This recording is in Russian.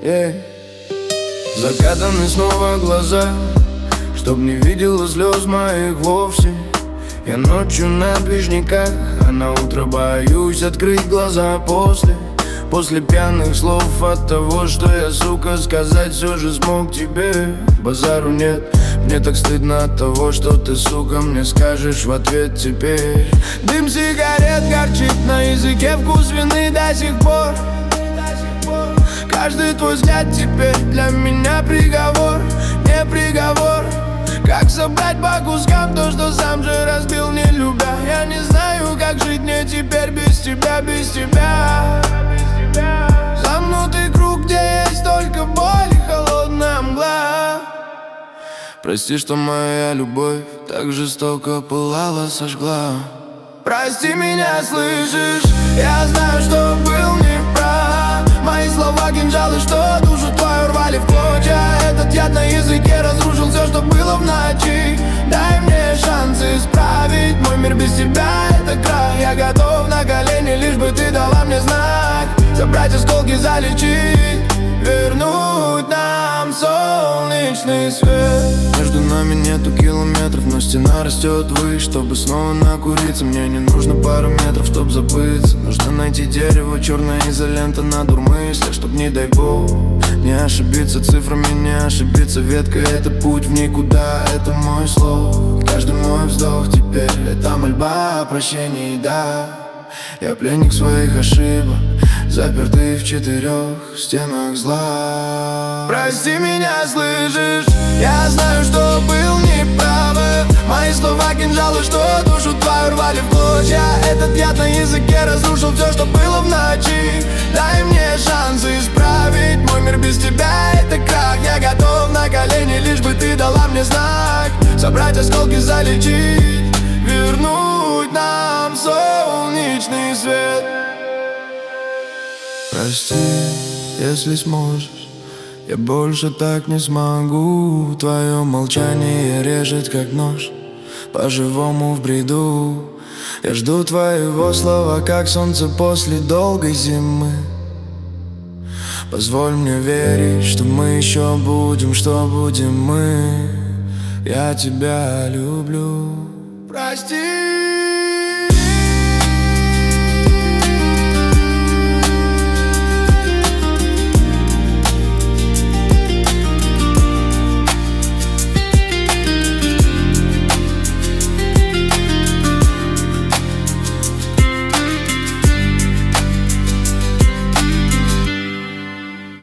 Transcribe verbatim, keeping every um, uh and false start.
yeah. Закатаны снова глаза, чтоб не видела слез моих вовсе. Я ночью на движниках, а на утро боюсь открыть глаза после После пьяных слов от того, что я, сука, сказать все же смог тебе. Базару нет, мне так стыдно от того, что ты, сука, мне скажешь в ответ теперь. Дым сигарет горчит на языке, вкус вины до сих пор. Каждый твой взгляд теперь для меня приговор, не приговор. Как собрать по кускам то, что сам же разбил, не любя? Я не знаю, как жить мне теперь без тебя, без тебя. Замкнутый круг, где есть только боль и холодная мгла. Прости, что моя любовь так жестоко пылала, сожгла. Прости меня, слышишь? Я знаю, что был неправ. Мои слова кинжалы, что душу твою рвали в клочья. Этот яд на языке разрушил все, что было в ночи. Дай мне шанс исправить мой мир без тебя, это крах. Я готов на колени, лишь бы ты дала мне знак. Собрать осколки, залечить, вернуть нам солнечный свет. Между нами нету километров, но стена растет выше. Чтобы снова накуриться, мне не нужно пару метров, чтоб забыться. Нужно найти дерево, черная изолента на дурмысле, чтоб, не дай бог, не ошибиться цифрами, не ошибиться веткой. Это путь в никуда, это мой слог. Каждый мой вздох теперь это мольба о прощении, да. Я пленник своих ошибок, запертый в четырех стенах зла. Прости меня, слышишь? Я знаю, что был неправ. Мои слова кинжалы, что душу твою рвали в клочья. Этот яд на языке разрушил все, что было в ночи. Дай мне шанс исправить мой мир без тебя, это крах. Я готов на колени, лишь бы ты дала мне знак. Собрать осколки, залечить, вернуть нам солнечный свет. Прости, если сможешь, я больше так не смогу. Твое молчание режет как нож, по-живому в бреду. Я жду твоего слова, как солнце после долгой зимы. Позволь мне верить, что мы еще будем, что будем мы. Я тебя люблю. Прости.